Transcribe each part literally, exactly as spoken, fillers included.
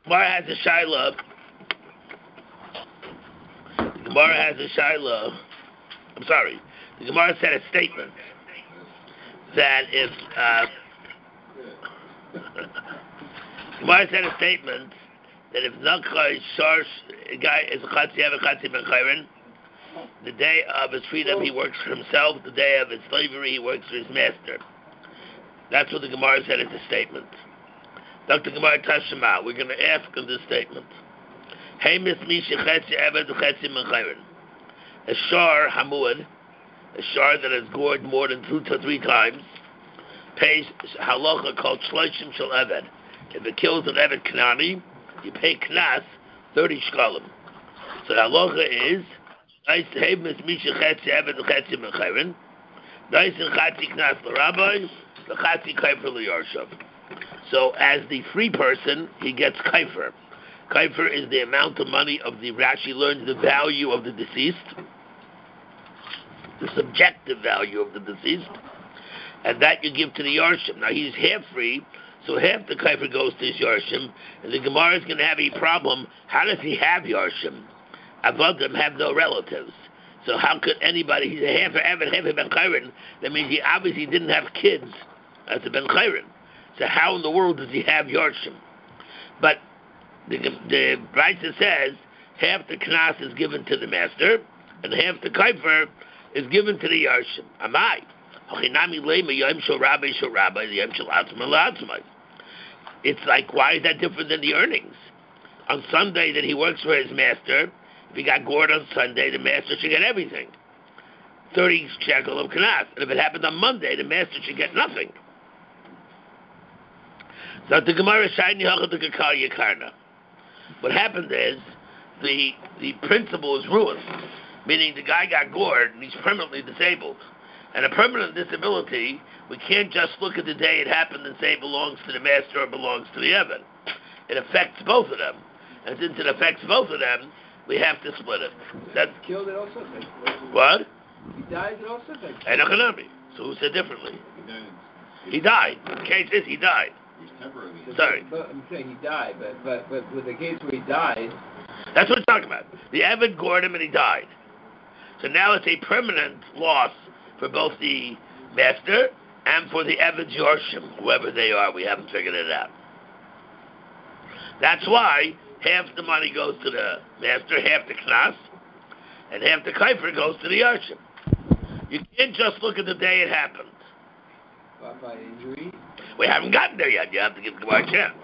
Gemara has a Shiloh. The Gemara has a Shiloh. I'm sorry. The Gemara said a statement that if uh, Gemara said a statement that if Nakhay Sharsh a guy is a Chatzi Ever Chatzi Ben Chayrin, the day of his freedom he works for himself, the day of his slavery he works for his master. That's what the Gemara said as a statement. Doctor Gemara Tashema, we're going to ask in this statement. Hey Miss Misha Chetzi Eved Chetzi Ben Chayrin. A shar hamuad, a shar that has gored more than two to three times, pays halacha called shloshim shel eved. If it kills an eved kanani, you pay knas thirty shkalim. So the halacha is nice hey Miss Misha Chetzi Eved Chetzi Ben Chayrin. Nice and chatzi knas l'rabbi, the chatzi kaifer liyarshav. So as the free person, he gets kaifer. Kaifer is the amount of money of the Rashi learns the value of the deceased, the subjective value of the deceased, and that you give to the Yarshim. Now he's half free, so half the kaifer goes to his Yarshim, and the Gemara is going to have a problem. How does he have Yarshim? Avodim have no relatives. So how could anybody, he's a half a Evan, half a Ben Chayrin, that means he obviously didn't have kids as a Ben Chayrin. So how in the world does he have Yarshim? But the, the Brisa says half the knas is given to the master, and half the kaifer is given to the Yarshim. Amai. It's like, why is that different than the earnings? On Sunday that he works for his master, if he got gored on Sunday, the master should get everything. thirty shekel of knas. And if it happened on Monday, the master should get nothing. So the Gemara Shayni Hachad Yakarna. What happened is the the principle is ruined. Meaning the guy got gored and he's permanently disabled. And a permanent disability, we can't just look at the day it happened and say it belongs to the master or belongs to the Evan. It affects both of them. And since it affects both of them, we have to split it. That's killed it also affects. What? He died, it also affects. Economy. So who said differently? He died. The case is he died. He's temporarily. Sorry. But, I'm saying he died, but, but but with the case where he died. That's what we're talking about. The Evan gored him and he died. So now it's a permanent loss for both the master and for the Evan's Yorshim, whoever they are. We haven't figured it out. That's why half the money goes to the master, half the knas, and half the kaifer goes to the Yorshim. You can't just look at the day it happened. By, by injury? We haven't gotten there yet. You have to give Gemara a chance.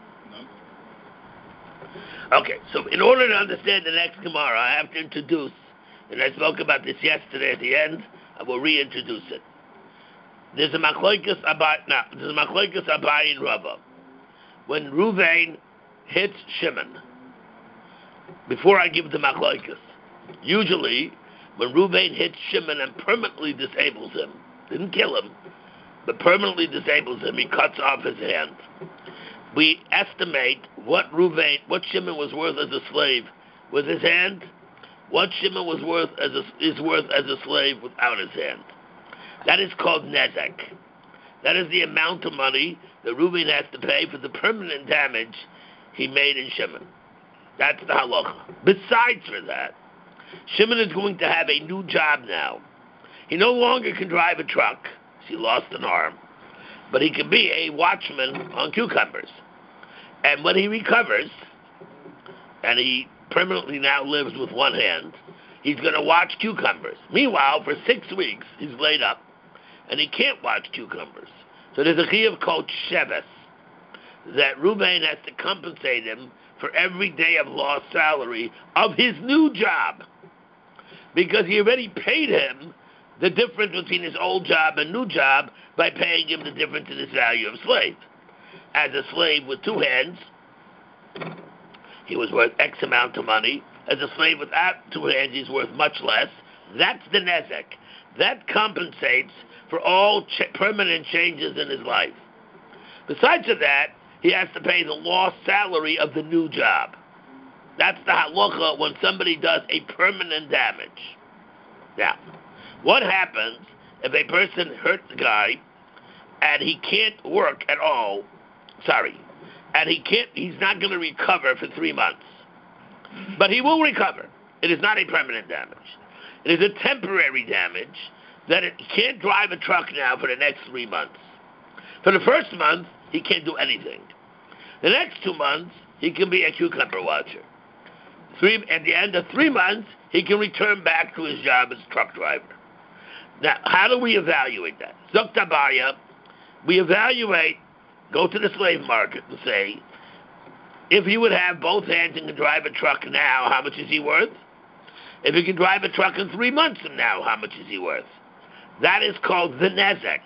Okay, so in order to understand the next Gemara, I have to introduce, and I spoke about this yesterday at the end, I will reintroduce it. There's a Machlokes Abai, now, there's a Machlokes Abai and Rava. When Ruvain hits Shimon, before I give the Machlokes, usually when Ruvain hits Shimon and permanently disables him, didn't kill him, but permanently disables him, he cuts off his hand. We estimate what Ruvain, what Shimon was worth as a slave with his hand, what Shimon was worth as a, is worth as a slave without his hand. That is called nezek. That is the amount of money that Ruvain has to pay for the permanent damage he made in Shimon. That's the halacha. Besides for that, Shimon is going to have a new job now. He no longer can drive a truck. He lost an arm. But he can be a watchman on cucumbers. And when he recovers, and he permanently now lives with one hand, he's going to watch cucumbers. Meanwhile, for six weeks, he's laid up, and he can't watch cucumbers. So there's a chiyuv called sheves, that Ruvain has to compensate him for every day of lost salary of his new job. Because he already paid him the difference between his old job and new job by paying him the difference in his value of slave. As a slave with two hands, he was worth X amount of money. As a slave without two hands, he's worth much less. That's the nezek. That compensates for all ch- permanent changes in his life. Besides of that, he has to pay the lost salary of the new job. That's the halacha when somebody does a permanent damage. Now, what happens if a person hurts the guy and he can't work at all? Sorry, and he can't. He's not going to recover for three months, but he will recover. It is not a permanent damage. It is a temporary damage that it, he can't drive a truck now for the next three months. For the first month, he can't do anything. The next two months, he can be a cucumber watcher. Three, at the end of three months, he can return back to his job as truck driver. Now, how do we evaluate that? Zok Tabaya, we evaluate, go to the slave market and say, if he would have both hands and can drive a truck now, how much is he worth? If he can drive a truck in three months from now, how much is he worth? That is called the nezek.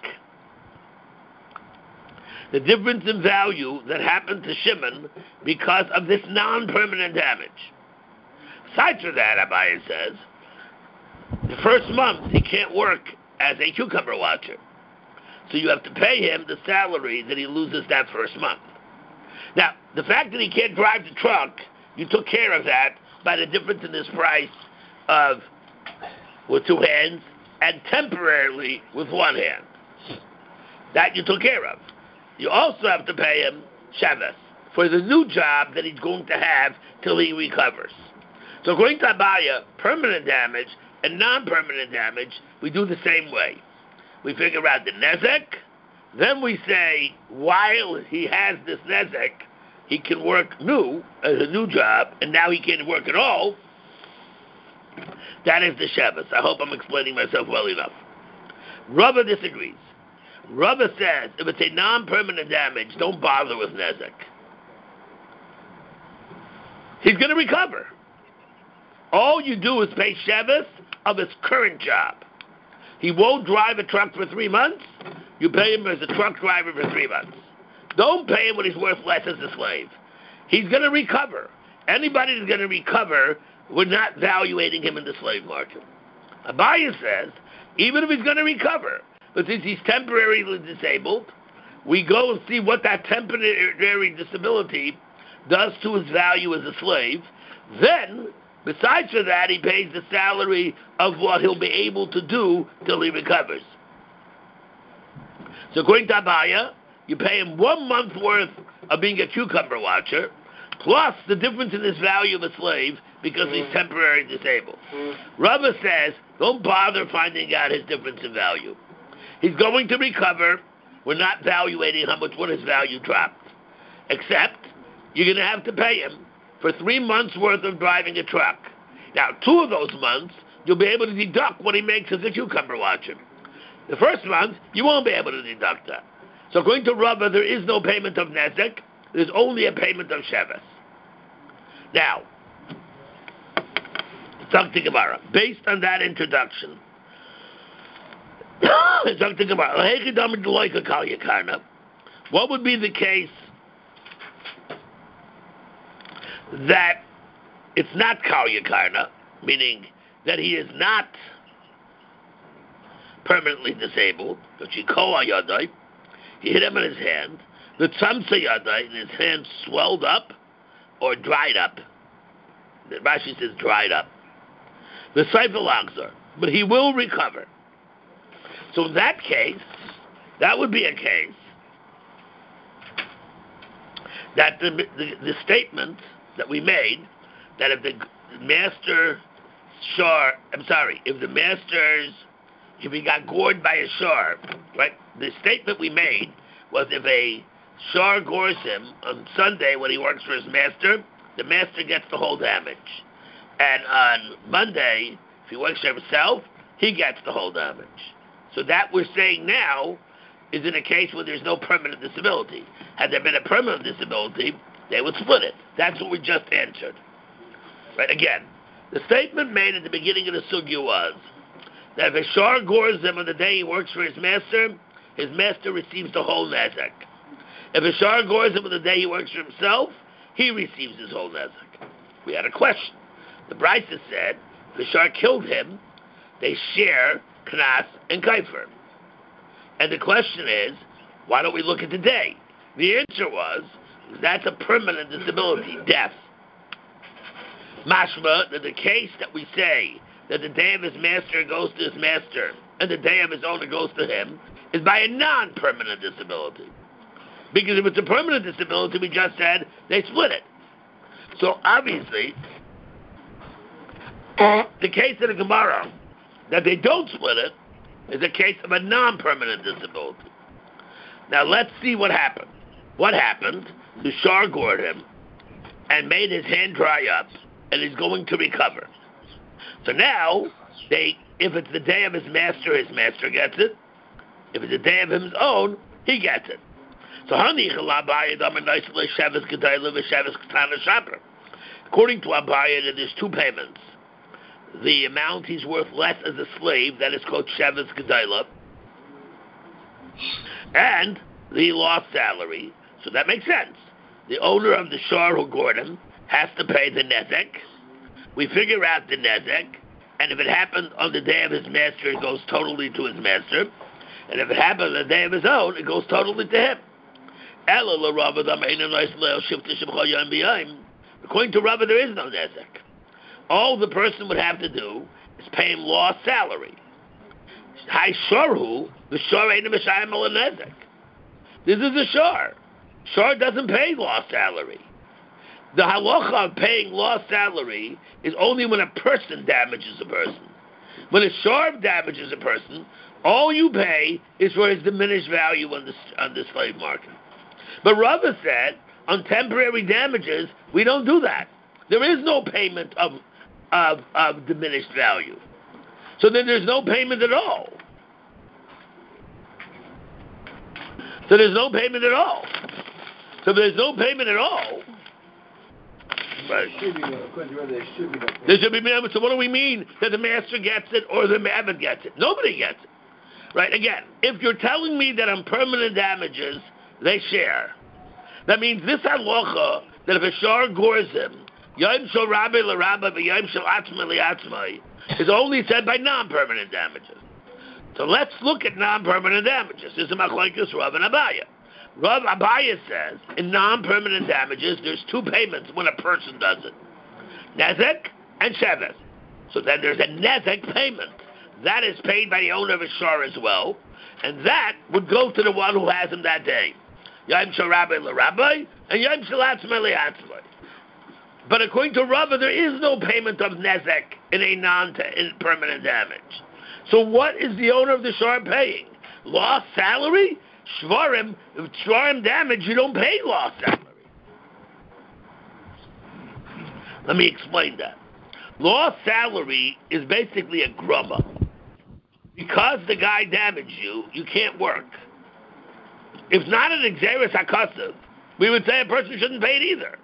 The difference in value that happened to Shimon because of this non-permanent damage. Aside from that, Abaye says, the first month he can't work as a cucumber watcher. So you have to pay him the salary that he loses that first month. Now, the fact that he can't drive the truck, you took care of that by the difference in his price of with two hands and temporarily with one hand. That you took care of. You also have to pay him Shabbos for the new job that he's going to have till he recovers. So according to Abaya, permanent damage and non-permanent damage, we do the same way. We figure out the nezek, then we say while he has this nezek, he can work new, as a new job, and now he can't work at all. That is the Shabbos. I hope I'm explaining myself well enough. Rava disagrees. Rava says, if it's a non-permanent damage, don't bother with nezek. He's going to recover. All you do is pay Shabbos of his current job. He won't drive a truck for three months. You pay him as a truck driver for three months. Don't pay him when he's worth less as a slave. He's going to recover. Anybody that's going to recover, we're not valuating him in the slave market. Abaya says, even if he's going to recover, but since he's temporarily disabled, we go and see what that temporary disability does to his value as a slave. Then, besides for that, he pays the salary of what he'll be able to do till he recovers. So according to Abaya, you pay him one month worth of being a cucumber watcher, plus the difference in his value of a slave because he's temporarily disabled. Rava says, don't bother finding out his difference in value. He's going to recover. We're not valuating how much what his value dropped. Except, you're going to have to pay him for three months worth of driving a truck. Now, two of those months, you'll be able to deduct what he makes as a cucumber watcher. The first month, you won't be able to deduct that. So according to Rava, there is no payment of nezek. There's only a payment of Shabbos. Now, talk to Gemara. Based on that introduction, talk to Gemara. What would be the case that it's not Kal Yakarna, meaning that he is not permanently disabled, but he hit him in his hand, the Tzamsa Yadai, and his hand swelled up or dried up. The Rashi says dried up. The Seifel Agzar, but he will recover. So in that case, that would be a case that the, the, the statement that we made, that if the master shor, I'm sorry, if the master's, if he got gored by a shor, right, the statement we made was if a shor gores him on Sunday when he works for his master, the master gets the whole damage. And on Monday, if he works for himself, he gets the whole damage. So that we're saying now is in a case where there's no permanent disability. Had there been a permanent disability, they would split it. That's what we just answered. Right, again, the statement made at the beginning of the sugya was that if a shor gores him on the day he works for his master, his master receives the whole nezek. If a shor gores him on the day he works for himself, he receives his whole nezek. We had a question. The Brisa said, if the shor killed him, they share knas and kaifer. And the question is, why don't we look at the day? The answer was, that's a permanent disability, death. Mashma, that the case that we say that the day of his master goes to his master and the day of his owner goes to him is by a non-permanent disability. Because if it's a permanent disability, we just said they split it. So obviously, the case of the Gemara that they don't split it is a case of a non-permanent disability. Now let's see what happened. What happened? The Shar gored him and made his hand dry up, and he's going to recover. So now, they, if it's the day of his master, his master gets it. If it's the day of his own, he gets it. So according to Abaya, there's two payments. The amount he's worth less as a slave, that is called Shevis Gedayla, and the lost salary. So that makes sense. The owner of the shar who gored him has to pay the nezek. We figure out the nezek, and if it happened on the day of his master, it goes totally to his master. And if it happened on the day of his own, it goes totally to him. According to Rava, there is no nezek. All the person would have to do is pay him lost salary. Hai sharhu, the shar ain't a mishayim al nezek. This is a shar. Shar doesn't pay lost salary. The halacha of paying lost salary is only when a person damages a person. When a shar damages a person, all you pay is for his diminished value on the, on the slave market. But Rava said, on temporary damages, we don't do that. There is no payment of, of, of diminished value. So then there's no payment at all. So there's no payment at all. So if there's no payment at all, right? There should be no. So what do we mean that the master gets it or the Abbot gets it? Nobody gets it. Right? Again, if you're telling me that on permanent damages, they share, that means this halacha, that if a shar gores him, Yom shel rabbi l'rabbi v'yom shel atzma li'atzmai, is only said by non-permanent damages. So let's look at non-permanent damages. This is Machlokes Rav and Abaya. Rav Abaya says, in non-permanent damages, there's two payments when a person does it. Nezek and Sheves. So then there's a Nezek payment. That is paid by the owner of a shar as well, and that would go to the one who has him that day. Yom shel rabbi l'rabbi, and Yom shel atzma li'atzmai. But according to Rava, there is no payment of Nezek in a non-permanent damage. So what is the owner of the shar paying? Lost salary? Shvarim, if shvarim damage, you don't pay lost salary. Let me explain that. Lost salary is basically a grumma. Because the guy damaged you, you can't work. If not an exeris hakasav, we would say a person shouldn't pay it either.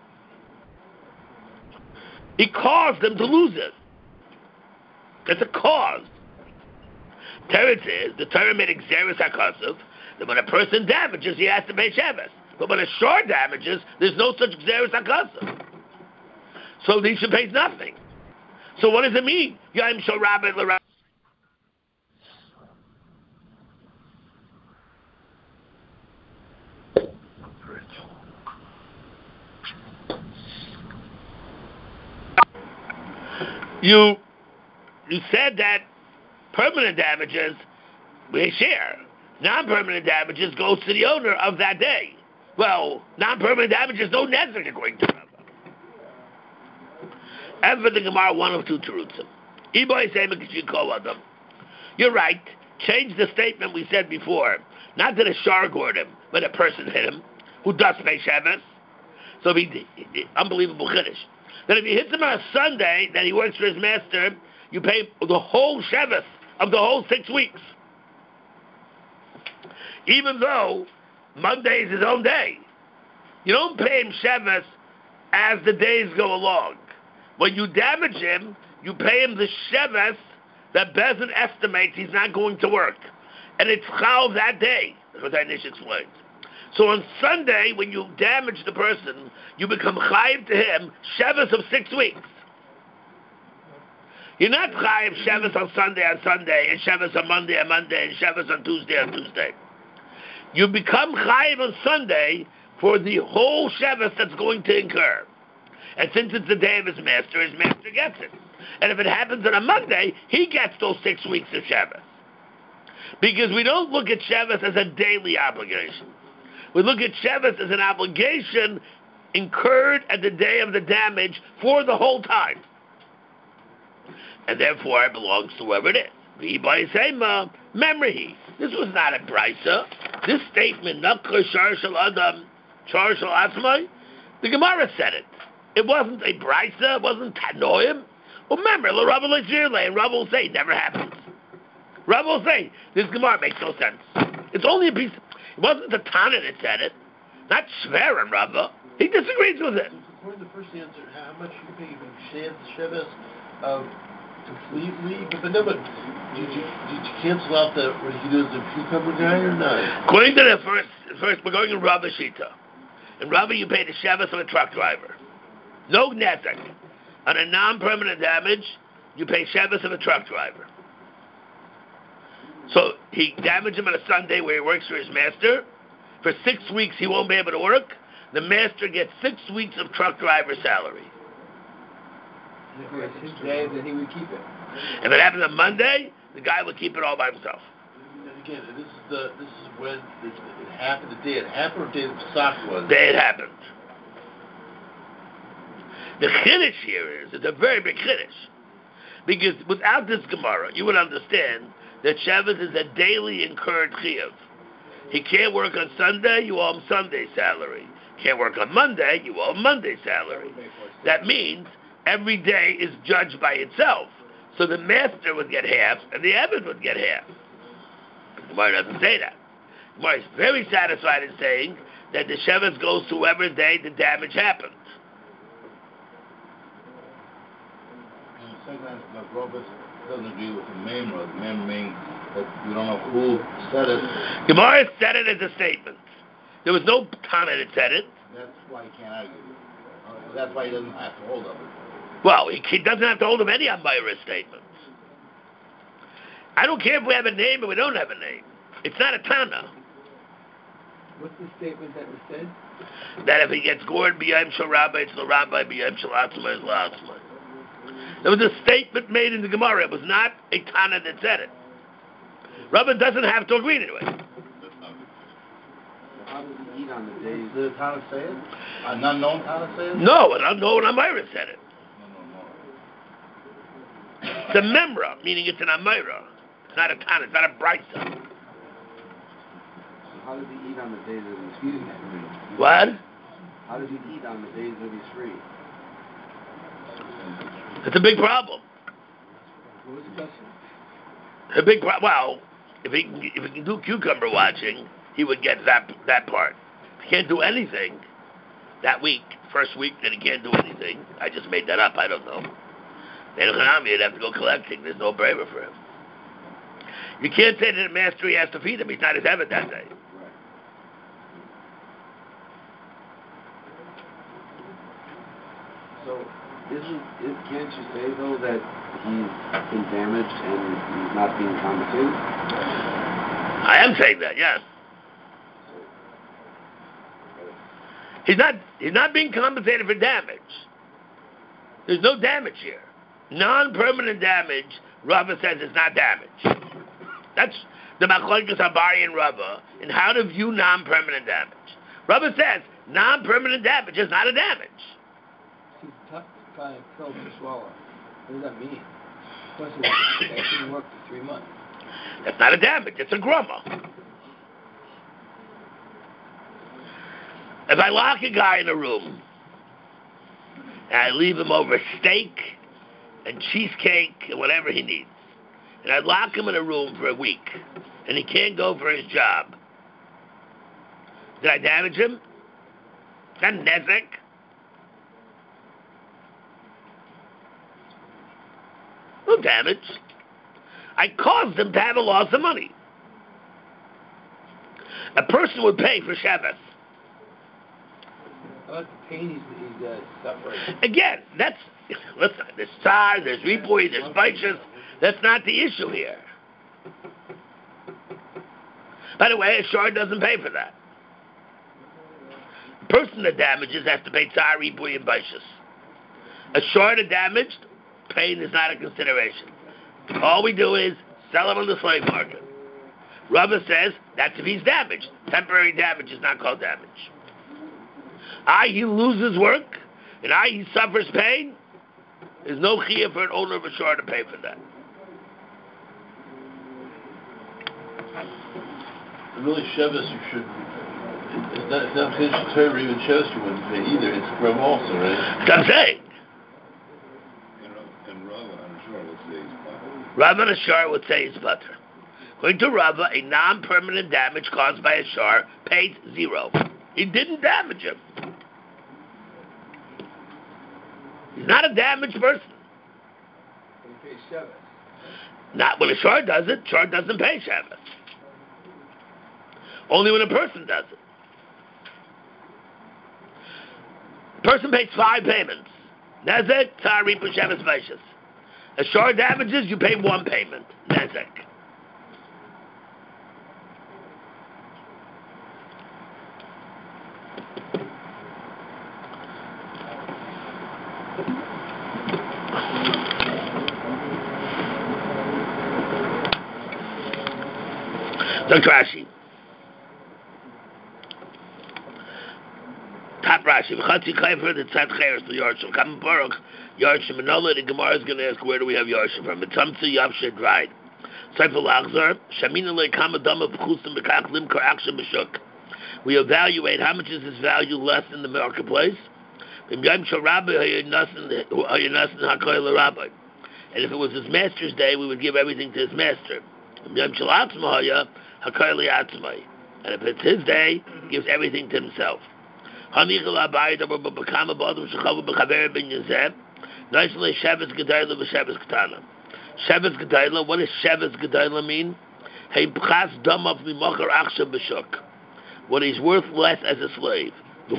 He caused them to lose it. That's a cause. Teretz is, the Torah made exeris hakasav, that when a person damages, he has to pay Sheves. But when a shar damages, there's no such Xeris HaKasav. So he should pay nothing. So what does it mean? Yom shel rabbi l'rabbi. You, you said that permanent damages, we share. Non-permanent damages goes to the owner of that day. Well, non-permanent damages, no nezek according to Rava. And for the Gemara, one of two terutzim. You're right. Change the statement we said before. Not that a shar gored him, but a person hit him, who does pay Sheves. So he, unbelievable chiddush. That if he hits him on a Sunday, that he works for his master, you pay the whole Sheves of the whole six weeks. Even though Monday is his own day. You don't pay him Sheves as the days go along. When you damage him, you pay him the Sheves that Bezin estimates he's not going to work. And it's Chal that day. That's what Inish explains. So on Sunday, when you damage the person, you become Chayiv to him Sheves of six weeks. You're not Chayiv Sheves on Sunday on Sunday, and Sheves on Monday on Monday, and Sheves on Tuesday on Tuesday. You become Chayiv on Sunday for the whole Sheves that's going to incur. And since it's the day of his master, his master gets it. And if it happens on a Monday, he gets those six weeks of Sheves. Because we don't look at Sheves as a daily obligation. We look at Shevis as an obligation incurred at the day of the damage for the whole time. And therefore it belongs to whoever it is. V'ibay memory. This was not a brisa. This statement, Nakla Shar Shal Adam, Shar Shal Atzmai, the Gemara said it. It wasn't a brisa, it wasn't Tanoim. Well, remember, the Rabbi Lezirle, and Rabbi will say, it never happens. Rabbi will say, this Gemara makes no sense. It's only a piece, it wasn't the Tana that said it, not Shver and Rabbi. He disagrees with it. According to the first answer, how much you pay if you shave the Shevis um, completely? But no, but did you, did you cancel out the, what you do as a cucumber guy or not? According to the first, first we're going in Rabbi Shita. In Rabbi, you pay the Shevis of a truck driver. No Nezek. On a non-permanent damage, you pay Shevis of a truck driver. So he damaged him on a Sunday where he works for his master. For six weeks he won't be able to work. The master gets six weeks of truck driver salary. If it was his day, then he would keep it. If it happened on Monday, the guy would keep it all by himself. And again, this is the this is when it, it happened. The day it happened, or the day the Pesach was. The day it happened. The chiddush here is, it's a very big chiddush. Because without this Gemara, you would understand that Shavuot is a daily incurred chiyuv. He can't work on Sunday, you owe him Sunday salary. Can't work on Monday, you owe him Monday salary. That means every day is judged by itself. So the master would get half, and the Eved would get half. The Gemara doesn't say that. The Gemara is very satisfied in saying that the Shavuot goes to whoever's day the damage happened. Sometimes the Robert doesn't agree with the memra. The memra means that we don't know who said it. Gemara said it as a statement. There was no Tana that said it. That's why he can't argue. Uh, that's why he doesn't have to hold of it. Well, he, he doesn't have to hold of any Amayra statements. I don't care if we have a name or we don't have a name. It's not a Tana. What's the statement that was said? That if he gets gored b'yayim shel rabbi, it's the rabbi, b'yayim shel atzma, it's the atzma. There was a statement made in the Gemara. It was not a Tana that said it. Rabbi doesn't have to agree to it. How does he eat on the days? Did the Tana say it? An unknown Tana say it? No, an unknown Amayra said it. No, no, no. It's a memra, meaning it's an Amayra. It's not a Tana, it's not a Brisa. So how does he eat on the days that he's free? What? How does he eat on the days that he's free? It's a big problem. What was the question? A big problem. Well, if he can, if he can do cucumber watching, he would get that that part. If he can't do anything that week, first week, then he can't do anything. I just made that up. I don't know. Then he'd have to go collecting. There's no braver for him. You can't say to the master he has to feed him. He's not his Eved that day. So, isn't it, can't you say though that he's been damaged and he's not being compensated? I am saying that, yes. He's not he's not being compensated for damage. There's no damage here. Non-permanent damage, Rava says, is not damage. That's the Machlokes Habari and Rava in how to view non-permanent damage. Rava says non-permanent damage is not a damage. It's tough to find a pill to swallow. What does that mean? Plus, it actually worked for three months. That's not a damage. It's a grumma. If I lock a guy in a room and I leave him over steak and cheesecake and whatever he needs, and I lock him in a room for a week and he can't go for his job, did I damage him? Is that nezek? No damage. I caused him to have a loss of money. A person would pay for Shabbos. How about the pain he's, he's uh, suffering? Again, that's, listen, there's tzar, there's riboy, there's baishas. That's not the issue here. By the way, a shor doesn't pay for that. The person that damages has to pay tzar, riboy, and baishas. A shor that damaged, pain is not a consideration. All we do is sell him on the slave market. Rava says that's if he's damaged. Temporary damage is not called damage. I, he loses work, and I, he suffers pain. There's no chiyuv for an owner of a shore to pay for that. Really, Shabbos, you should. It's not, it's not Pinchas Torah, or even Shabbos, you wouldn't pay either. It's Rav also, right? That's what I'm saying. And Rav on a shore would say he's butter. Rav on a shore would say he's butter. According to Rava, a non-permanent damage caused by a shore pays zero. He didn't damage him. He's not a damaged person. He pays Shabbos. Not when a shore does it. Shore doesn't pay Shabbos. Only when a person does it. Person pays five payments. Nezek, Tari, Shabbos, Vaishas. A shore damages, you pay one payment. Nezek. Look, Rashi. Top Rashi. V'chatzi kaifer the tzad cheres to Yorshim. Kam Baruch Yorshim. And all the Gemara is going to ask, where do we have Yorshim from? Mitzamtzi Yavshed dried. Sefer Lachzor. Shamina le kama dama v'chusim b'kach limkar akshem b'shuk. We evaluate how much is this value less in the marketplace. And if it was his master's day, we would give everything to his master. And if it's his day, he gives everything to himself. What is Sheves Gedayla mean? What he's worth less as a slave.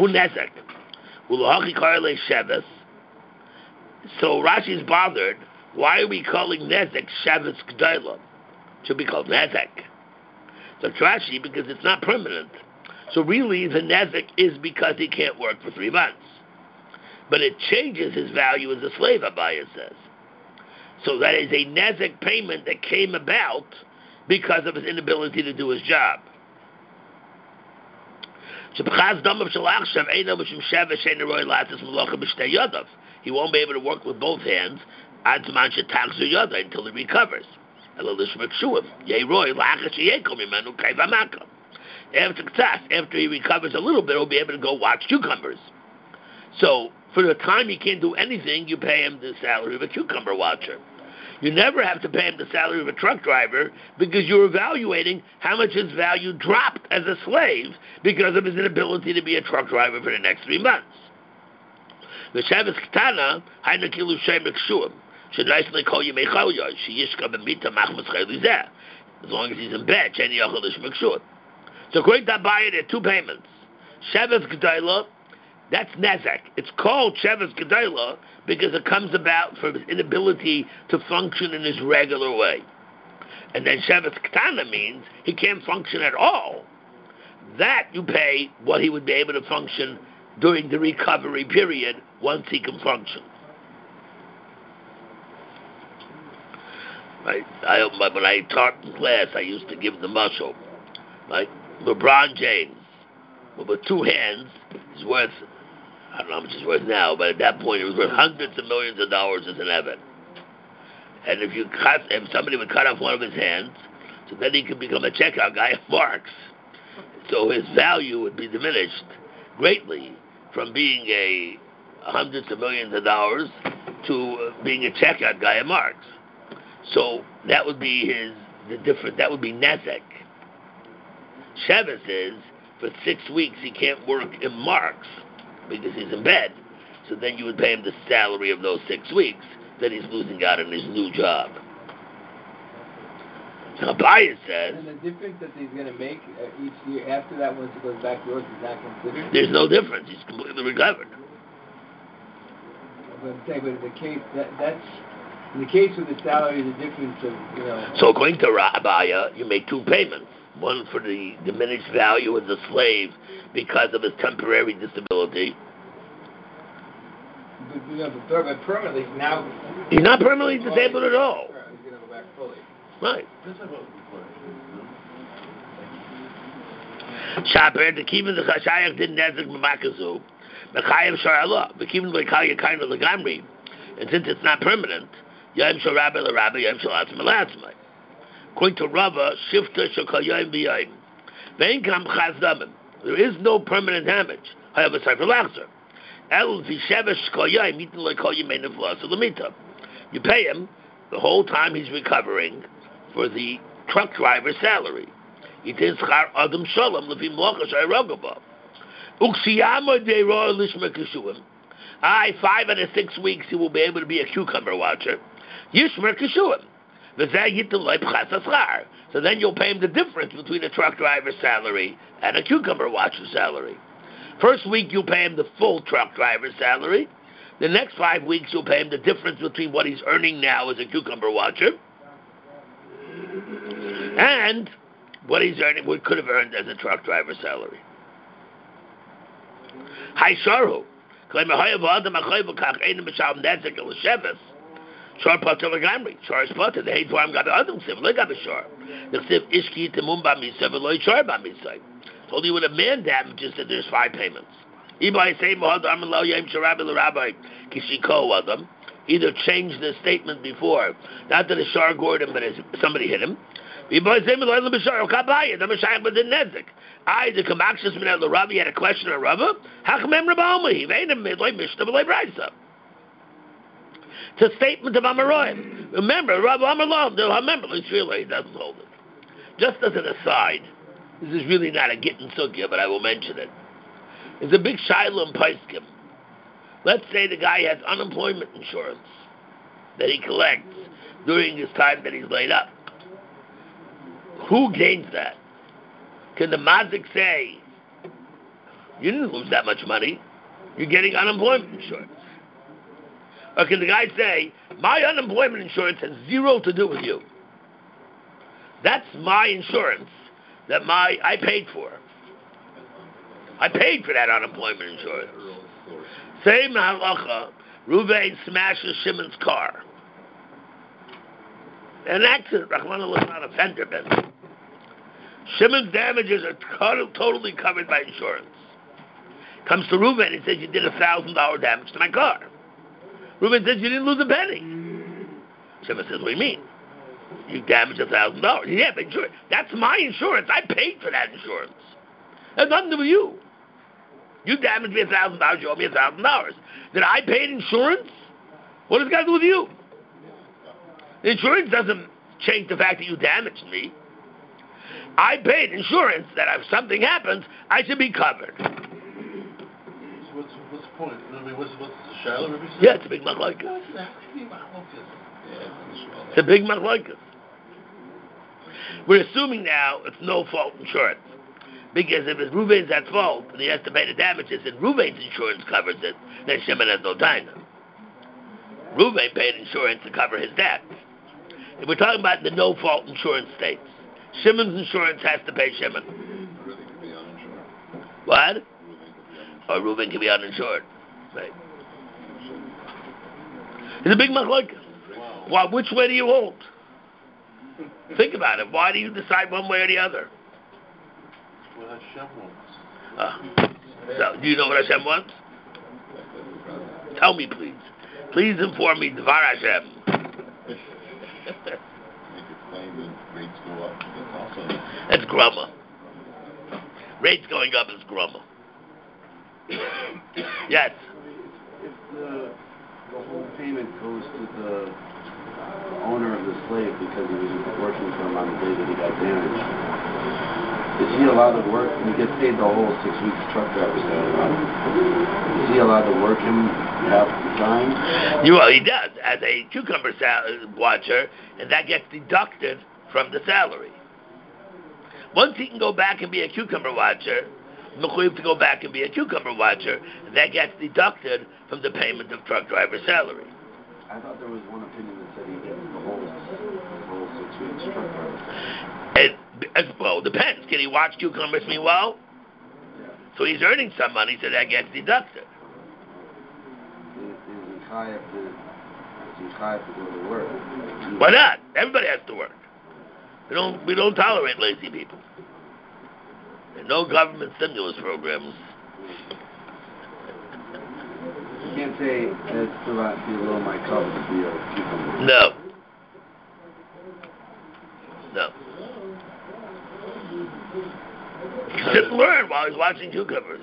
So Rashi's bothered. Why are we calling Nezek Sheves Gedayla? Should be called Nezek. So Rashi, because it's not permanent. So really, the Nezek is because he can't work for three months. But it changes his value as a slave, Abaya says. So that is a Nezek payment that came about because of his inability to do his job. He won't be able to work with both hands until he recovers. After after he recovers a little bit, he'll be able to go watch cucumbers. So for the time he can't do anything, you pay him the salary of a cucumber watcher. You never have to pay him the salary of a truck driver because you're evaluating how much his value dropped as a slave because of his inability to be a truck driver for the next three months. The Shabbos Ketana, Haina Kilu Shem Rekshuim, should nicely call you Mechalya, Sheyishka B'mita Machmas Chaylizeh, as long as he's in bed, Sheni Yachal Ish Rekshuim. So according to Abaye, there are two payments. Shabbos Gedayla, that's Nezek. It's called Shabbos Gedayla because it comes about from his inability to function in his regular way. And then Shabbos Ketana means he can't function at all. That you pay what he would be able to function during the recovery period once he can function. Right? I, when I taught in class, I used to give the muscle. Like LeBron James, with two hands, is worth, I don't know how much it's worth now, but at that point it was worth hundreds of millions of dollars as an event. And if you cut, if somebody would cut off one of his hands, so then he could become a checkout guy at Marx. So his value would be diminished greatly from being a hundreds of millions of dollars to uh, being a checkout guy at Marx. So that would be his, the difference, that would be Nezek. Shabbos is, for six weeks he can't work in Marx because he's in bed. So then you would pay him the salary of those six weeks that he's losing out on his new job. Now Abaye says... And the difference that he's going to make uh, each year after that, once he goes back to work, is not considered? There's no difference. He's completely recovered. But I'm saying, but in the case, that, that's... In the case with the salary, the difference of, you know... So according to Abaye, you make two payments. One for the diminished value as a slave because of his temporary disability. But, you know, but, but permanently, now... He's not permanently disabled at all. He's going to go back fully. Right. That's about the question. Shaper, the Kivin the Chashayach didn't Nezik Mamakazu. Mechayev Shar Allah. The Kivin the Kaya kind of Lagamri. And since it's not permanent, Yom Shal Rabbi La Rabbi, Yom Shal Atzma Latzma. According to Rava, Shifta Shakal Yom B'Yom. Veinkam Chazdamim. There is no permanent damage. However, Sefer Lachzer. El Vishevesh Shakal Yom, Yitin Lekal Yemein V'Las Lamita. You pay him the whole time he's recovering for the truck driver's salary. It is Char Adam Shalom Lefi Mlacha Shai Rogaba. Uksiyama Deira Lishma Kishuim. I, five out of six weeks, he will be able to be a cucumber watcher. Yishmer Kishuim. So then you'll pay him the difference between a truck driver's salary and a cucumber watcher's salary. First week you'll pay him the full truck driver's salary. The next five weeks you'll pay him the difference between what he's earning now as a cucumber watcher and what he's earning, what could have earned as a truck driver's salary. Hi Sharhu. Shor Potter Lagamri, Shor is Potter, the hate for him got Adam Siv, Legab Shor. The Siv Ishki Timum Bamisai, Veloy Shor Bamisai. Told you when a man damages that there's five payments. Ibai say Mohad Amalo Yem Sharabi Rabbi Kishiko Adam. Either change the statement before, not that a Shor gored him, but somebody hit him. Ibai say Mohad Bishor Kabaya, the Mashayach with the Nezik. I, the Kamakshas Minel the Rabbi, had a question of Rabbi. Hakamem Rabbi Omi, he made him like Mishnah Belay Brisa. It's a statement of Amaroim. Remember, Rabbi Amarlam, they'll remember, it's really, he doesn't hold it. Just as an aside, this is really not a Gittin Sugya, but I will mention it. It's a big Shiloh and Paiskim. Let's say the guy has unemployment insurance that he collects during his time that he's laid up. Who gains that? Can the Mazik say, you didn't lose that much money, you're getting unemployment insurance? Or can the guy say, my unemployment insurance has zero to do with you? That's my insurance that my I paid for. I paid for that unemployment insurance. Same halacha, Ruvain smashes Shimon's car. An accident, Rahman was not a fender bender. Shimon's damages are totally covered by insurance. Comes to Ruvain and says, you did a thousand dollar damage to my car. Reuben says, you didn't lose a penny. Shimon says, what do you mean? You damaged a thousand dollars. Yeah, but sure, that's my insurance. I paid for that insurance. It has nothing to do with you. You damaged me a thousand dollars, you owe me a thousand dollars. Did I pay insurance? What does it got to do with you? The insurance doesn't change the fact that you damaged me. I paid insurance that if something happens, I should be covered. What's, what's the point? I mean, what's, what's the Shiloh Rebbe say? Yeah, it's a big machlokes. It's a big machlokes. We're assuming now it's no fault insurance. Because if it's Reuven's at fault and he has to pay the damages and Reuven's insurance covers it, then Shimon has no taina. Reuven paid insurance to cover his debt. If we're talking about the no fault insurance states, Shimon's insurance has to pay Shimon. Reuven could be uninsured. What? Or Reuven can be uninsured. Right. It's a big machlokes. Wow. Well, which way do you hold? Think about it. Why do you decide one way or the other? What Hashem wants. Uh, so, do you know what Hashem wants? Tell me, please. Please inform me, Dvar Hashem. Make it claim that rates go up. That's also... That's grumma. Rates going up is grumma. Yes. If the, the whole payment goes to the owner of the slave because he was working for him on the day that he got damaged, is he allowed to work? He gets paid the whole six weeks truck driver salary. Is he allowed to work him half the time? You, well, he does as a cucumber sal- watcher, and that gets deducted from the salary. Once he can go back and be a cucumber watcher, Mechuyev to go back and be a cucumber watcher, that gets deducted from the payment of truck driver salary. I thought there was one opinion that said he gets the whole, the whole six weeks truck driver salary. It, it, well, depends. Can he watch cucumbers meanwhile? Yeah. So he's earning some money, so that gets deducted. Is, is he chayav to, is he chayav to go to work? Why not? Everybody has to work. We don't we don't tolerate lazy people. No government stimulus programs. You can't say it's below my cup to be a cucumber. No. No. He didn't learn while he's watching cucumbers.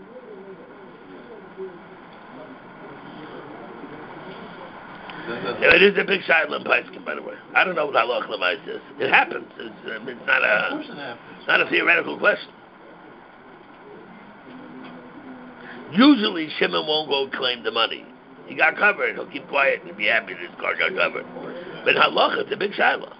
Yeah, it is a big shiloh in Paiskin, by the way. I don't know what halach lemais is. It happens. It's, um, it's not a it's not a theoretical question. Usually, Shimon won't go claim the money. He got covered. He'll keep quiet and be happy that his car got covered. But halach, it's a big shiloh.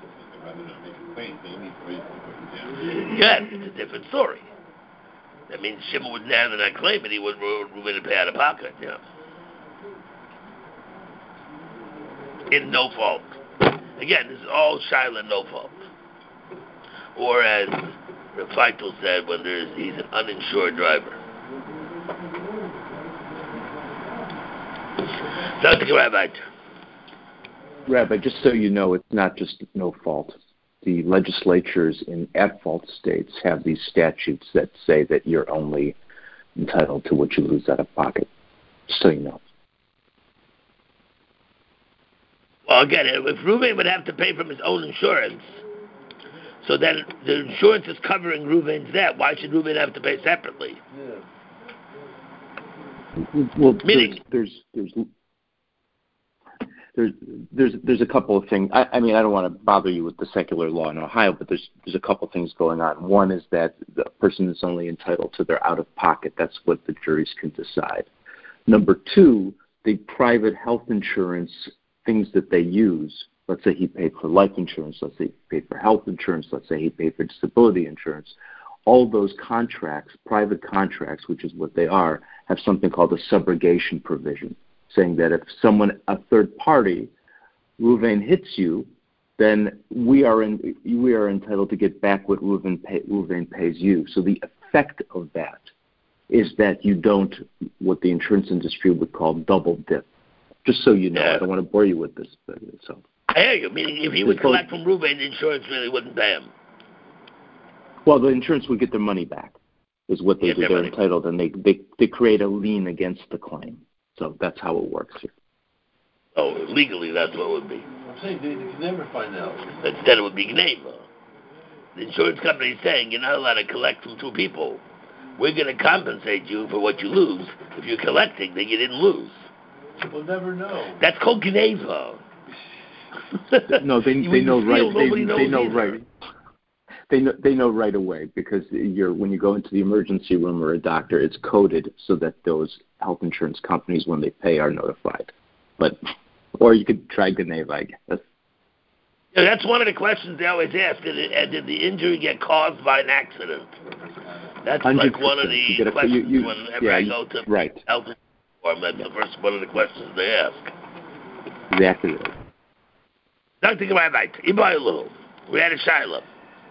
Yeah, it's a different story. That means Shimon would rather not claim it. He would would pay out of pocket. Yeah. In no fault. Again, this is all Shiloh no fault. Or as Rav Feitel said, when there's he's an uninsured driver. Doctor Rabbi. Rabbi, just so you know, it's not just no fault. The legislatures in at-fault states have these statutes that say that you're only entitled to what you lose out of pocket. Just so you know. Well, again, if Reuven would have to pay from his own insurance, so then the insurance is covering Reuven's debt, why should Reuven have to pay separately? Yeah. Well, Meaning, there's there's there's there's there's, there's a couple of things. I, I mean, I don't want to bother you with the secular law in Ohio, but there's there's a couple of things going on. One is that the person is only entitled to their out-of-pocket. That's what the juries can decide. Number two, the private health insurance things that they use, let's say he paid for life insurance, let's say he paid for health insurance, let's say he paid for disability insurance, all those contracts, private contracts, which is what they are, have something called a subrogation provision, saying that if someone, a third party, Reuven hits you, then we are in, we are entitled to get back what Reuven, pay, Reuven pays you. So the effect of that is that you don't, what the insurance industry would call double dip. Just so you know, yeah. I don't want to bore you with this. But, so. I hear you. Meaning, if he would collect from Reuven, the insurance really wouldn't pay him. Well, the insurance would get their money back, is what they do. They're entitled, and they, they they create a lien against the claim. So that's how it works here. Oh, legally, that's what it would be. I'm saying they, they can never find out. Instead, it would be Gneva. The insurance company is saying you're not allowed to collect from two people. We're going to compensate you for what you lose. If you're collecting, then you didn't lose. We'll never know. That's called Gneva. No, they they know right. They, they know either. right. They know they know right away because you're when you go into the emergency room or a doctor, it's coded so that those health insurance companies, when they pay, are notified. But or you could try Gneva, I guess. Yeah, that's one of the questions they always ask. Did, it, did the injury get caused by an accident? That's one hundred percent. Like one of the you questions you, you, whenever yeah, I go to right. health insurance. That's the first one of the questions they ask. Exactly right. Doctor Rabbi, Ibaylu, we had a Shiloh.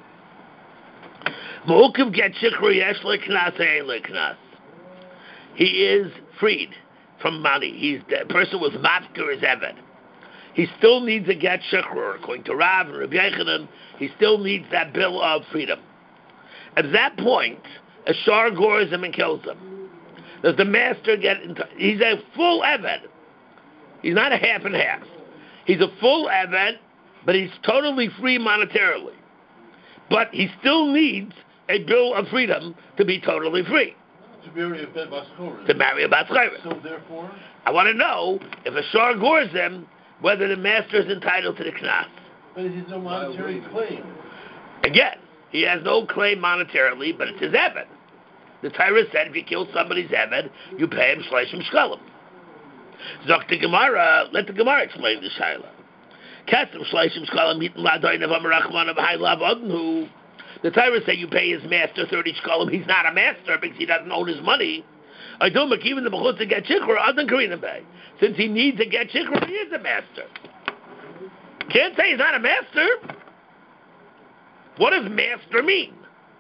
Ma'ukiv get shikru yesh leknas ein leknas. He is freed from money. He's the person with mafker is eved. He still needs a get shikru, according to Rav and Rabbi Yechanan. He still needs that bill of freedom. At that point, a shar gores him and kills him. Does the master get into... He's a full eved. He's not a half and half. He's a full eved, but he's totally free monetarily. But he still needs a bill of freedom to be totally free. To marry a bet baschora. To marry a baschora. So therefore? I want to know, if a shar gores him, whether the master is entitled to the knas. But he has no monetary claim. Again, he has no claim monetarily, but it's his eved. The Torah said if you kill somebody's eved, you pay him shleishim shkalim. Zok the Gemara, let the Gemara explain the Shaila. Kesem shleishim shkalim hitin ladoin of amarachman of haylav odnu. The Torah said you pay his master thirty shkalim. He's not a master because he doesn't own his money. I do make even the mechutz to get shikra, other Karina Bay. Since he needs to get shikra, he is a master. Can't say he's not a master. What does master mean?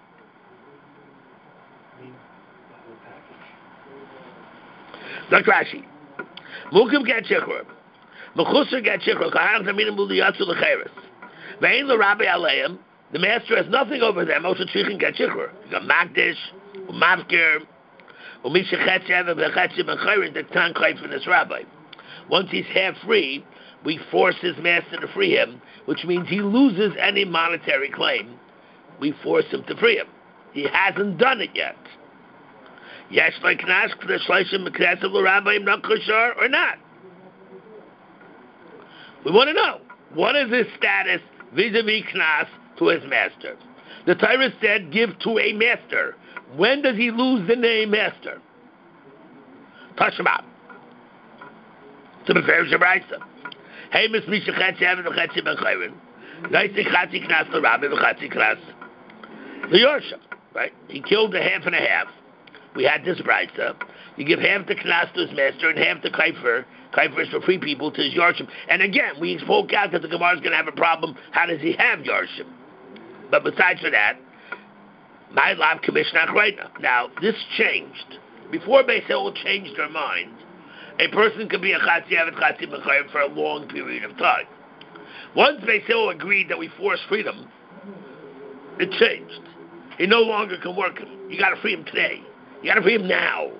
Doctor Rashi. Mukim get shikra. Mechusar get shikra. Kahal taminim b'liyatzu l'cheres. Ve'in l'rabi aleim. the master has nothing over them. Moshe Tzrichin get Shikhr. You got Magdish, Umavkir, Umishachetzev, Bechetzev, and Chayrin, the Tan Chayf in this rabbi. Once he's half free, we force his master to free him, which means he loses any monetary claim. We force him to free him. He hasn't done it yet. Yes, like Knas, the Shleishim, Knesset, Rabbi, not kosher or not. We want to know, what is his status vis-a-vis Knas to his master? The Torah said, give to a master. When does he lose the name master? Touch him up. To be fair, Shabraisa. Hey, Miss Misha Chetzi, Evan, Chetzi, Ben Chayrin. Naisi Chetzi, Knas, the Rabbi, Chetzi, Knas. The Yorsha, right? He killed a half and a half. We had this Braisa. You give half the Knas to his master and half the Kaifer. Kaifer is for free people to his Yorshim. And again, we spoke out that the Gemara is going to have a problem. How does he have Yorshim? But besides for that, my lab commissioner right now. Now, this changed. Before Beis Hillel changed their mind, a person could be a Chatzi Avet Chatzi Mechayim for a long period of time. Once Beis Hillel agreed that we force freedom, it changed. He no longer can work him. You got to free him today. You got to free him now.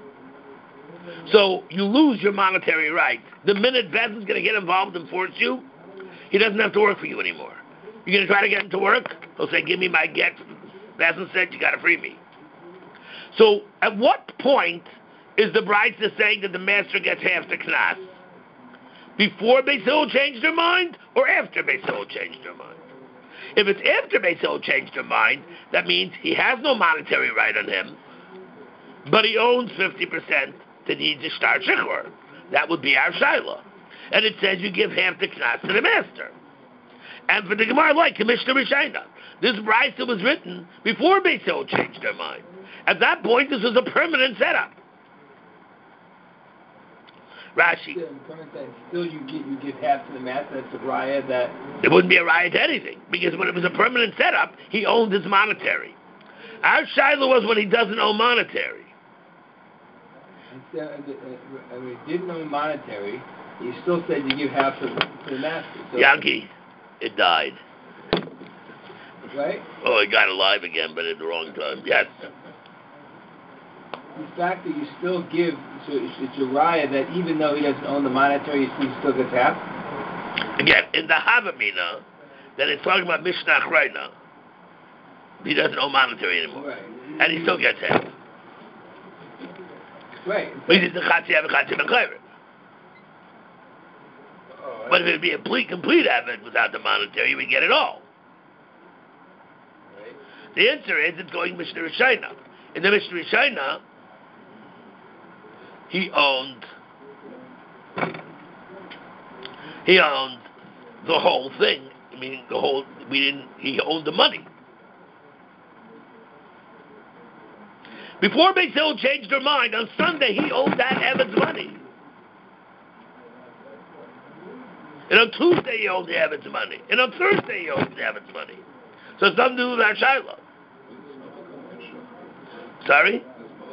So you lose your monetary rights. The minute Bezin's going to get involved and force you, he doesn't have to work for you anymore. You're going to try to get him to work? He'll say, give me my get. Bezin said, you got to free me. So at what point is the Braisa saying that the master gets half the Knas? Before Beis Hillel changed their mind or after Beis Hillel changed their mind? If it's after Beis Hillel changed their mind, that means he has no monetary right on him, but he owns fifty percent to need to start Shikhr. That would be our Shaila. And it says you give half the Knas to the master. And for the Gemara, like Commissioner Rishaina, this Braisa was written before Beis Hillel changed their mind. At that point, this was a permanent setup. Rashi. Still, you give you give half to the master. That's a riot that. There wouldn't be a riot to anything because when it was a permanent setup, he owned his monetary. Our Shaila was when he doesn't own monetary. Instead, I mean, he didn't own monetary. You still said you give half to, to the master. So Yankee, it died. Right? Oh, it got alive again, but at the wrong time. Yes. The fact that you still give, so it's, it's a riot that even though he doesn't own the monetary, he still gets half? Again, in the Havamina, that it's talking about Mishnah right now, he doesn't own monetary anymore. Right. And he still gets half. Right. But he did the Chatzi Avet Chatzi Mechayim. But if it would be a complete, complete Avet without the monetary, he would get it all. Right. The answer is it's going Mishnah Rishaina. In the Mishnah Rishaina, he owned he owned the whole thing. I mean, the whole, we didn't, he owned the money. Before Beis Hillel changed their mind, on Sunday he owned that Evan's money. And on Tuesday he owned the Evan's money. And on Thursday he owned the Evan's money. So it's nothing to do with our Shiloh. Sorry?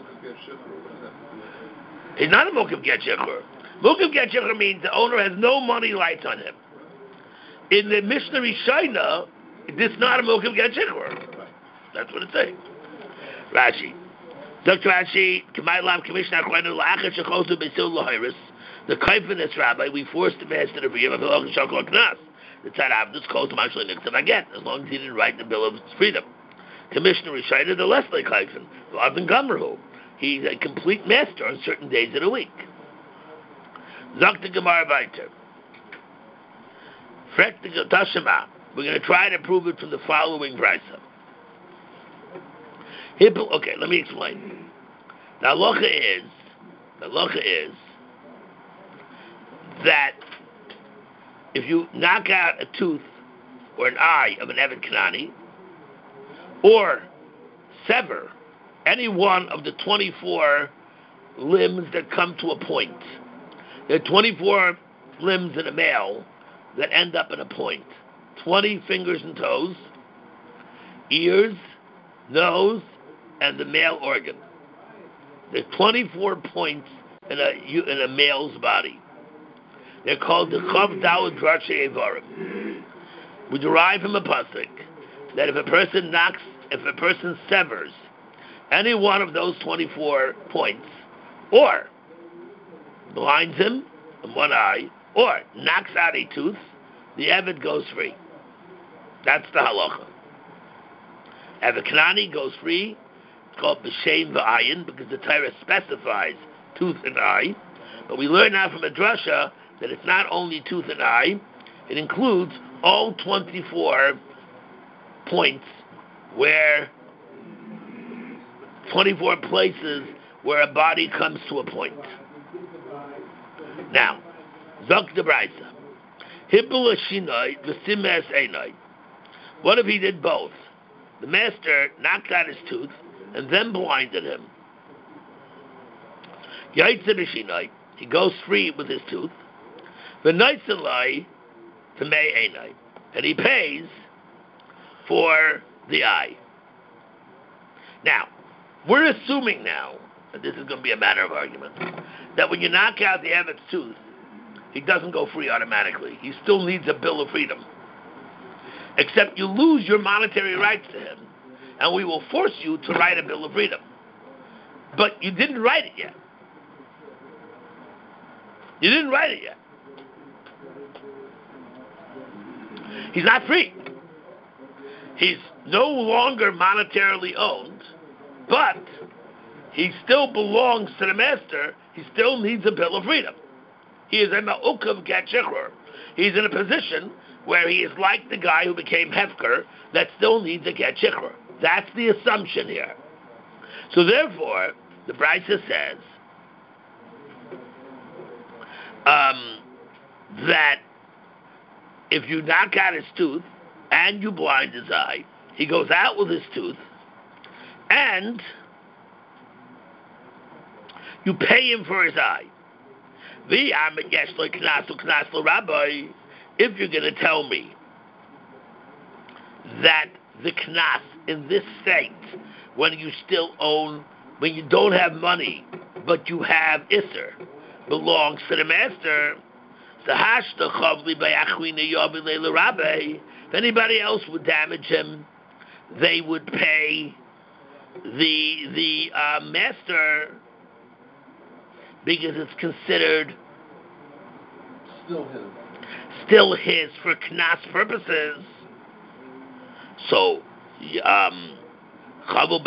He's not a Mokav Get Shikhr. Mokav Get Shikhr means the owner has no money rights on him. In the Mishnah Rishaina, this is not a Mokav Get Shikhr. That's what it's saying. Rashi. Doctor Rashi, K'may Lam Commissioner Akwenu La'achar Shechosu B'Sil L'Hoiris. The Kaifinus Rabbi, we forced the master to free him of Hilach Shakol Knas. The Tzad this calls him actually Niktav again, as long as he didn't write the bill of freedom. Commissioner Rishaina, the less like Kaifin, Lavan Gamrahu. He's a complete master on certain days of the week. Zakta Gemara Vayter. Frekta Tashema. We're going to try to prove it from the following Brisa. Okay, let me explain. The halacha is, the halacha is that if you knock out a tooth or an eye of an Eved Kanani, or sever any one of the twenty-four limbs that come to a point. There are twenty-four limbs in a male that end up in a point. twenty fingers and toes, ears, nose, and the male organ. There are twenty-four points in a, in a male's body. They're called the Chav Daled Drashei Evarim. We derive from a pasuk that if a person knocks, if a person severs any one of those twenty-four points, or blinds him in one eye, or knocks out a tooth, the Eved goes free. That's the halacha. Eved Kanani goes free. It's called B'Shem V'ayin because the Torah specifies tooth and eye. But we learn now from a drasha that it's not only tooth and eye, it includes all twenty-four points where, twenty-four places where a body comes to a point. Now, Zok de Braisa. Hibbul Shinoi, V'Simes Einoi. What if he did both? The master knocked out his tooth and then blinded him. Yaitze B'Shinoi. He goes free with his tooth. V'Noitzelai T'mei Einoi. And he pays for the eye. Now, we're assuming now, and this is going to be a matter of argument, that when you knock out the Eved's tooth, he doesn't go free automatically. He still needs a bill of freedom. Except you lose your monetary rights to him, and we will force you to write a bill of freedom. But you didn't write it yet. You didn't write it yet. He's not free. He's no longer monetarily owned, but he still belongs to the master. He still needs a bill of freedom. He is a ma'ukav get shichrur. He's in a position where he is like the guy who became hefker that still needs a get shichrur. That's the assumption here. So therefore, the Brisa says um, that if you knock out his tooth and you blind his eye, he goes out with his tooth, and you pay him for his eye. If you're going to tell me that the knas in this state, when you still own, when you don't have money, but you have isser, belongs to the master, if anybody else would damage him, they would pay the the uh, master, because it's considered Still his. still his for knas purposes. So, um, so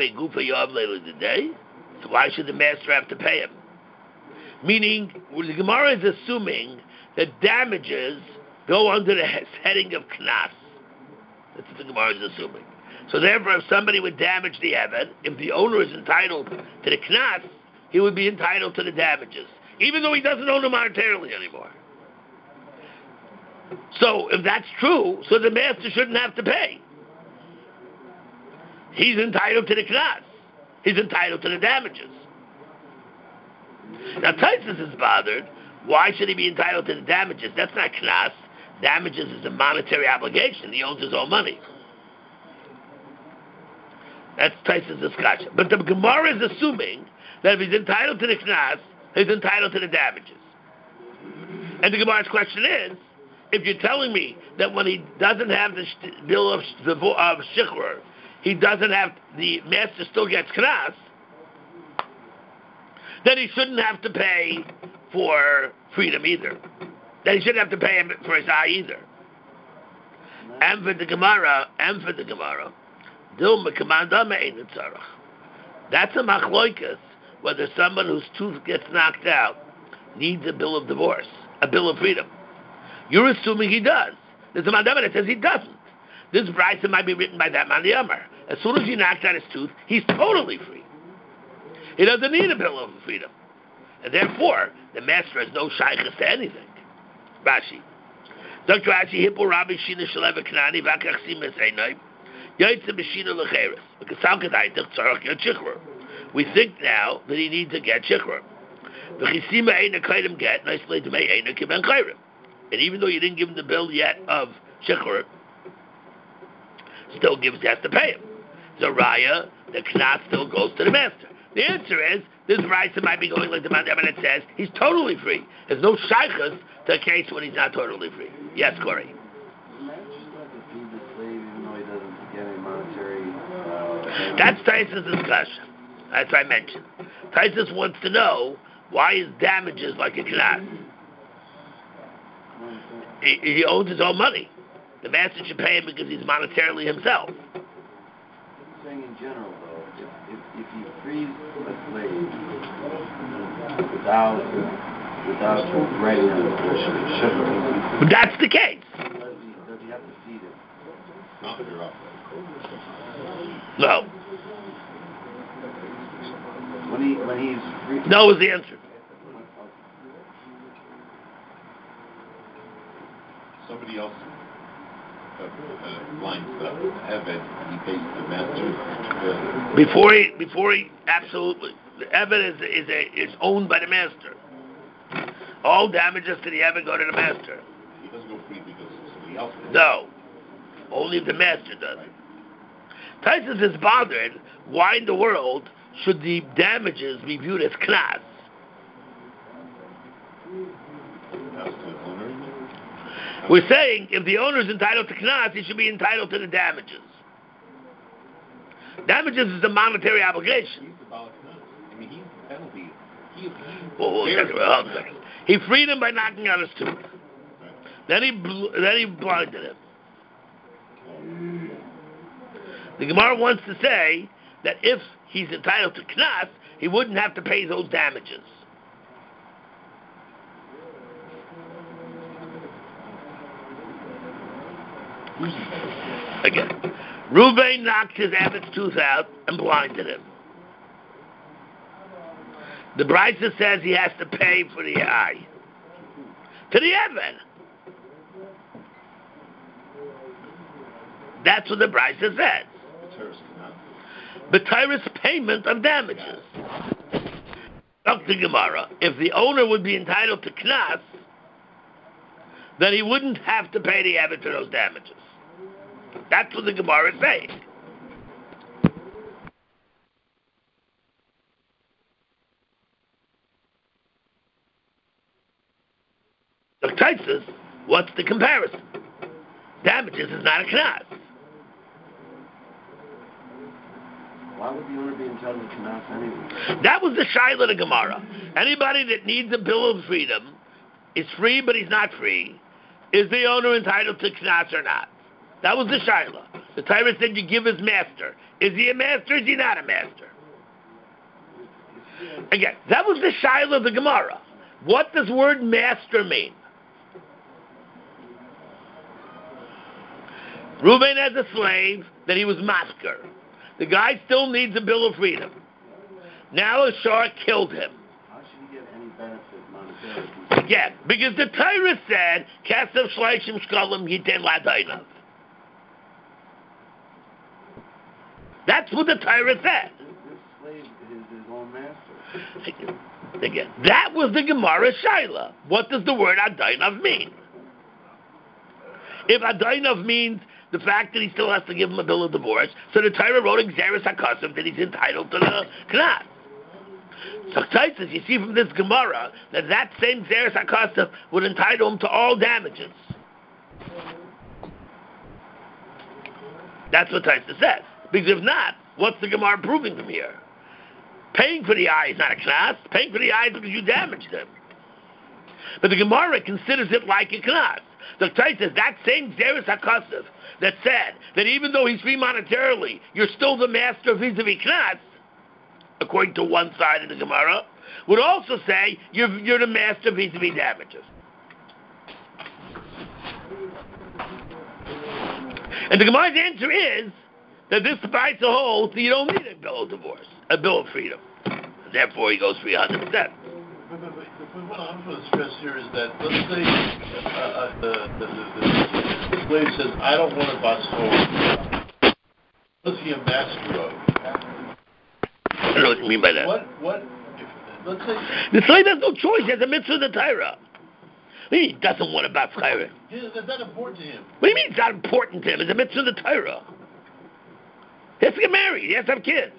why should the master have to pay him? Meaning, the Gemara is assuming that damages go under the heading of knas. That's what the Gemara is assuming. So therefore, if somebody would damage the Eved, if the owner is entitled to the knas, he would be entitled to the damages, even though he doesn't own them monetarily anymore. So if that's true, so the master shouldn't have to pay. He's entitled to the knas. He's entitled to the damages. Now Taisus is bothered. Why should he be entitled to the damages? That's not knas. Damages is a monetary obligation. He owns his own money. That's Taisus' discussion. But the Gemara is assuming that if he's entitled to the knas, he's entitled to the damages. And the Gemara's question is, if you're telling me that when he doesn't have the sh- bill of, sh- of shichrur, he doesn't have, the master still gets knas, then he shouldn't have to pay for freedom either. Then he shouldn't have to pay him for his eye either. And for the Gemara, and for the Gemara, that's a machloikas, whether someone whose tooth gets knocked out needs a bill of divorce, a bill of freedom. You're assuming he does. There's a mandama that says he doesn't. This brisa might be written by that man the Amar. As soon as he knocks out his tooth, he's totally free. He doesn't need a bill of freedom. And therefore, the master has no shaykhs to anything. Rashi. Doctor Rashi, Hippo Rabbi Shina Shaleva Kanani, Vakach Simes Einoi, Yaitze B'Shina L'Cheres. Because Salkadaitach Tzarach Yot Shichrur. We think now that he needs to get Shichrur. V'chisima Eina Kaidim Get, Nicely D'mei Eina Kiben Chayrim. And even though you didn't give him the bill yet of Shichrur, still gives, he has to pay him. Zaraya, the knas still goes to the master. The answer is, this Raisa might be going like the Mandama that says, he's totally free. There's no shaykhs to a case when he's not totally free. Yes, Corey? The man just has to feed the slave even though he doesn't That's Taisus' discussion. That's what I mentioned. Taisus wants to know why his damages like a knas. He, he owns his own money. The master should pay him because he's monetarily himself. Saying in general, though, if, if, if he frees a slave without without writing on the shipper, that's the case. Does he, does he have to feed it? No. When he when he's free. No is the answer. Somebody else uh, uh, lines up. Eved, he pays the master. Uh, Before he, before he, absolutely, the Eved is is a is owned by the master. All damages to the Eved go to the master. He doesn't go free because somebody else pays. No, only if the master does. Taisus is bothered. Why in the world should the damages be viewed as knas? We're saying if the owner is entitled to knas, he should be entitled to the damages. Damages is a monetary obligation. He's the balak knas. I mean, he's the penalty. He, he, Well, hold a second, hold a second. He freed him by knocking out his tooth. Right. Then he bl- then he blinded him. The Gemara wants to say that if he's entitled to knas, he wouldn't have to pay those damages. Again, Reuben knocked his Evet's tooth out and blinded him. The Brisa says he has to pay for the eye. To the Evet. That's what the Brisa says. B'tyrus payment of damages. Doctor Gemara, if the owner would be entitled to knas, then he wouldn't have to pay the Evet for those damages. That's what the Gemara is saying. The Taisus, what's the comparison? Damages is not a knas. Why would the owner be entitled to knas anyway? That was the shaila of the Gemara. Anybody that needs a bill of freedom is free, but he's not free. Is the owner entitled to knas or not? That was the shaila. The Torah said you give his master. Is he a master? Is he not a master? Again, that was the shaila of the Gemara. What does word master mean? Reuben has a slave that he was masker. The guy still needs a bill of freedom. Now a shark killed him. How should he get any benefit monetarily? Again, because the Torah said, Kasav Shleishim Shkolim Yiten Ladainav. That's what the Torah said. This, this slave is his own master. Again, that was the Gemara Shaila. What does the word Adainav mean? If Adainav means the fact that he still has to give him a bill of divorce, so the Torah wrote Xeris HaKasav that he's entitled to the Knas. So Taisus, you see from this Gemara that that same Xeris HaKasav would entitle him to all damages. That's what Taisus says. Because if not, what's the Gemara proving from here? Paying for the eye is not a knas. Paying for the eye is because you damaged them. But the Gemara considers it like a knas. The Taisus says that same Xeris HaKasav that said that even though he's free monetarily, you're still the master vis-a-vis knas, according to one side of the Gemara, would also say you're, you're the master vis-a-vis damages. And the Gemara's answer is that this Brisa holds that you don't need a bill of divorce, a bill of freedom. And therefore, he goes free one hundred percent. But, but, but, but what I'm going to stress here is that, let's say uh, uh, the, the, the, the, the slave says, I don't want to basor. What's he a master of? I don't know what you mean by that. What, what, if, let's say... The slave has no choice. He has a mitzvah of the Torah. He doesn't want to basor. Yeah, that's not important to him. What do you mean it's not important to him? It's a mitzvah of the Torah. He has to get married. He has to have kids.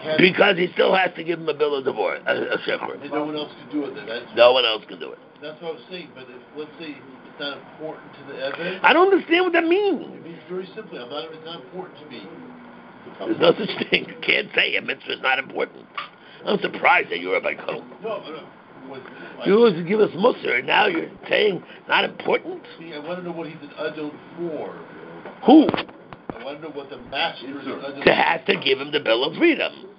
can't. Because he still has to give him a bill of divorce, a, a shecher. And no one else can do it then. That's No one else can do it. That's what I was saying. But if, let's say it's not important to the Eved. I don't understand what that means. It means very simply, I'm not. It's not important to me. There's no such thing. You can't say a mitzvah is not important. I'm surprised that you're a Rabbi Cohen. No, no. What, You always give us musar, and now you're saying not important? See, I want to know what he's an adult for. Who? I want to know what the master is an adult To have to give him the bill of freedom.